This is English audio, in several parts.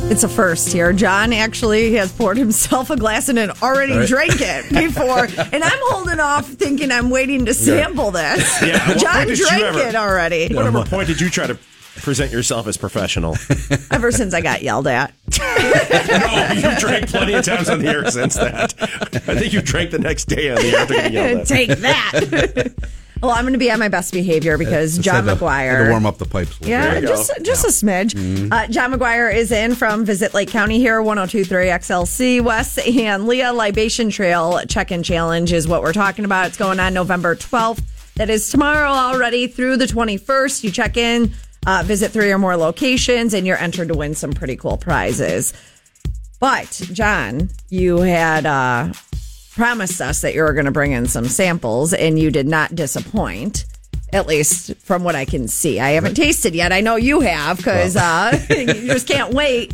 It's a first here. John actually has poured himself a glass and had already drank it before. And I'm holding off thinking I'm waiting to sample this. Yeah, John drank it already. Whatever point did you try to present yourself as professional? Ever since I got yelled at. No, you drank plenty of times on the air since that. I think you drank the next day on the air after getting yelled at. Take that. Well, I'm going to be on my best behavior because John McGuire. To warm up the pipes. Yeah, just a smidge. Mm-hmm. John McGuire is in from Visit Lake County here, 102.3 XLC West, and Leah Libation Trail Check-in Challenge is what we're talking about. It's going on November 12th. That is tomorrow already through the 21st. You check in, visit 3 or more locations, and you're entered to win some pretty cool prizes. But, John, you had promised us that you were going to bring in some samples, and you did not disappoint, at least from what I can see. I haven't tasted yet. I know you have, because you just can't wait.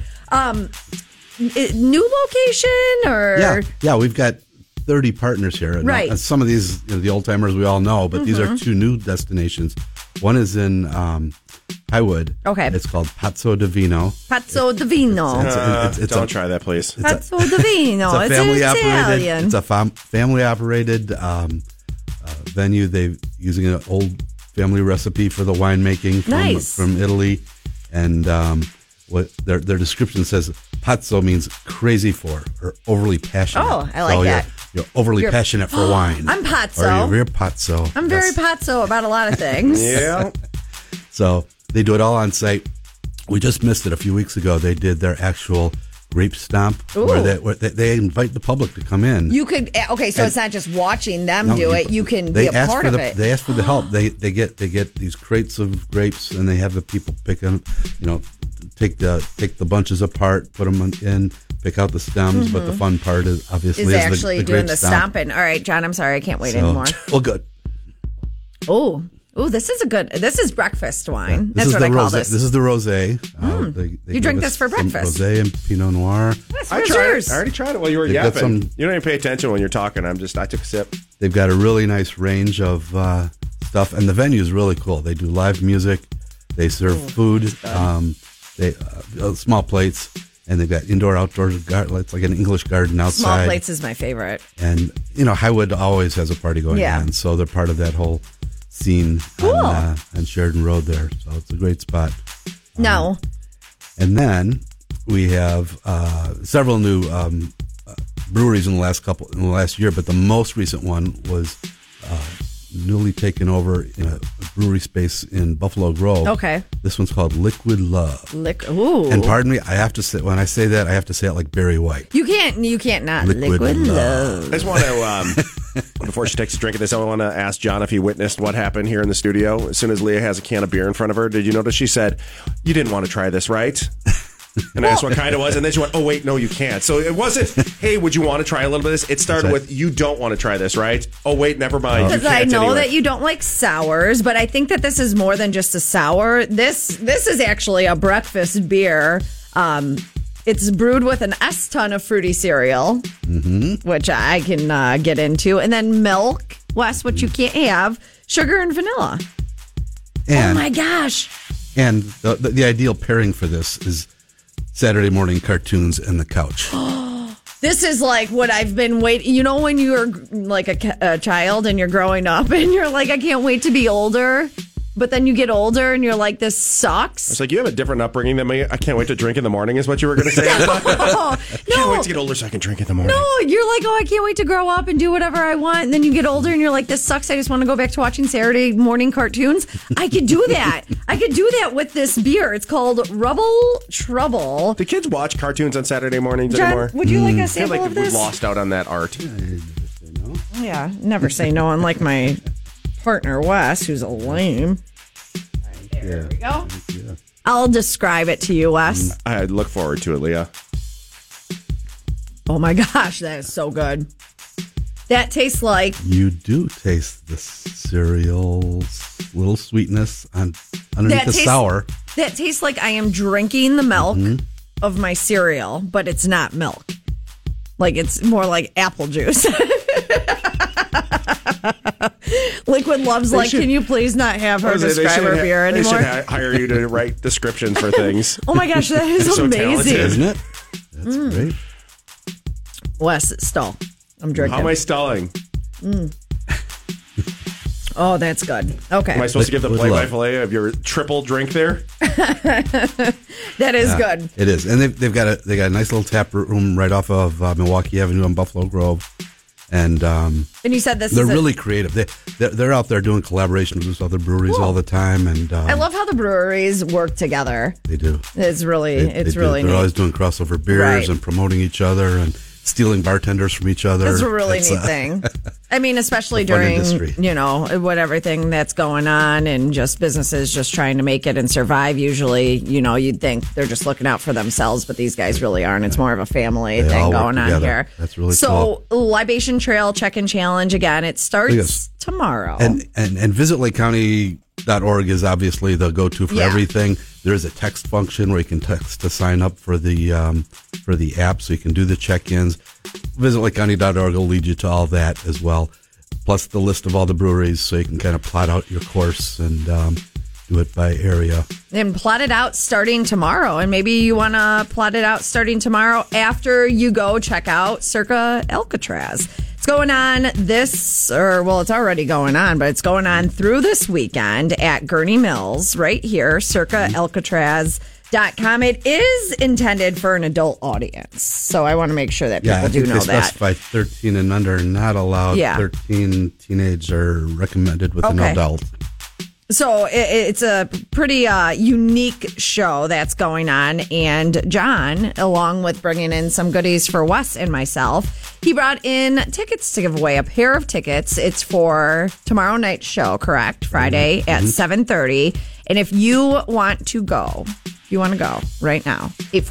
New location, or? Yeah, we've got 30 partners here. Right. And some of these, the old timers we all know, but these are 2 new destinations. One is in Highwood. Okay. It's called Pazzo di Vino. Pazzo di Vino. Don't try that, please. Pazzo di Vino. It's a family Italian. operated. It's a family operated venue. They're using an old family recipe for the winemaking from Italy, and what their description says, pazzo means crazy for or overly passionate. Oh, I like that. You're overly passionate for wine. I'm pazzo. Or you're pazzo. I'm very pazzo about a lot of things. Yeah. So they do it all on site. We just missed it a few weeks ago. They did their actual grape stomp where they invite the public to come in. You could it's not just watching them do it. You can be a part of it. They ask for the help. They get these crates of grapes, and they have the people pick them. Take the bunches apart, put them in, pick out the stems. But the fun part is obviously actually the doing grape the stomping. All right, John, I'm sorry, I can't wait anymore. Well, good. Oh, this is breakfast wine. Yeah, That's what I call this. This is the rosé. You drink this for breakfast. Rosé and Pinot Noir. I already tried it while you were yapping. You don't even pay attention when you're talking. I took a sip. They've got a really nice range of stuff, and the venue is really cool. They do live music. They serve food. They small plates, and they've got indoor-outdoor. It's like an English garden outside. Small plates is my favorite. And Highwood always has a party going on, so they're part of that whole scene on Sheridan Road there. So it's a great spot. No. And then we have several new breweries in the last year, but the most recent one was newly taken over in a brewery space in Buffalo Grove. Okay. This one's called Liquid Love. Ooh. And pardon me, I have to say, when I say that, I have to say it like Barry White. You can't not. Liquid Love. I just want to, before she takes a drink of this, I want to ask John if he witnessed what happened here in the studio. As soon as Leah has a can of beer in front of her, did you notice she said, "You didn't want to try this, right?" And I asked what kind it was, and then she went, "Oh, wait, no, you can't." So it wasn't, "Hey, would you want to try a little bit of this?" It started with, "You don't want to try this, right?" "Oh, wait, never mind. Because I know that you don't like sours, but I think that this is more than just a sour. This is actually a breakfast beer. It's brewed with an S-ton of fruity cereal, which I can get into, and then milk, Wes, which you can't have, sugar and vanilla. And, oh my gosh! And the ideal pairing for this is Saturday morning cartoons and the couch. This is like what I've been waiting. You know, when you're like a child and you're growing up and you're like, I can't wait to be older. But then you get older and you're like, this sucks. It's like, you have a different upbringing than me. I can't wait to drink in the morning is what you were going to say. I can't wait to get older so I can drink in the morning. No, you're like, I can't wait to grow up and do whatever I want. And then you get older and you're like, this sucks. I just want to go back to watching Saturday morning cartoons. I could do that. I could do that with this beer. It's called Rubble Trouble. Do kids watch cartoons on Saturday mornings John, anymore? Would you like a sample of this? We've lost out on that art. Yeah, never say no, unlike my partner, Wes, who's a lame. There we go. Yeah. I'll describe it to you, Wes. I look forward to it, Leah. Oh my gosh, that is so good. That tastes like... You do taste the cereal's little sweetness underneath the sour. That tastes like I am drinking the milk of my cereal, but it's not milk. Like, it's more like apple juice. Liquid Love's can you please not have her describe her beer anymore? They should hire you to write descriptions for things. Oh my gosh, that is amazing. Talented. Isn't it? That's great. Wes, stall. I'm drinking. How am I stalling? Oh, that's good. Okay. Am I supposed to give the play-by-play of your triple drink there? That is good. It is, and they got a nice little tap room right off of Milwaukee Avenue in Buffalo Grove, and you said they're really creative. They're out there doing collaborations with other breweries all the time, and I love how the breweries work together. They do. It's really They're neat. always doing crossover beers and promoting each other and stealing bartenders from each other. It's a really neat thing. I mean, especially during, what everything that's going on and just businesses just trying to make it and survive. Usually, you'd think they're just looking out for themselves, but these guys really aren't. It's more of a family thing going on here. That's really cool. So, Libation Trail Check-in Challenge, again, it starts tomorrow. And visit LakeCounty.org is obviously the go-to for everything. There is a text function where you can text to sign up for the app, so you can do the check-ins. Visit LakeCounty.org will lead you to all that as well, plus the list of all the breweries, so you can kind of plot out your course and do it by area. And plot it out starting tomorrow. And maybe you want to plot it out starting tomorrow after you go check out Circa Alcatraz. It's going on it's already going on, but it's going on through this weekend at Gurney Mills right here, Circa Alcatraz.com. It is intended for an adult audience, so I want to make sure that people do know that. They specify 13 and under, not allowed. 13 teenage are recommended with an adult. So it's a pretty unique show that's going on. And John, along with bringing in some goodies for Wes and myself, he brought in tickets to give away, a pair of tickets. It's for tomorrow night's show, correct? Friday at 7:30. And if you want to go right now,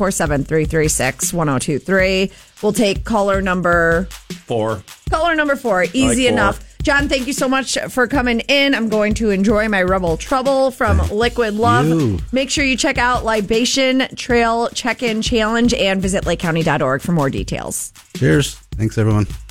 847-336-1023. We'll take caller number 4. Caller number 4. Easy enough. John, thank you so much for coming in. I'm going to enjoy my Rebel Trouble from Liquid Love. Make sure you check out Libation Trail Check-in Challenge and visit LakeCounty.org for more details. Cheers. Thanks, everyone.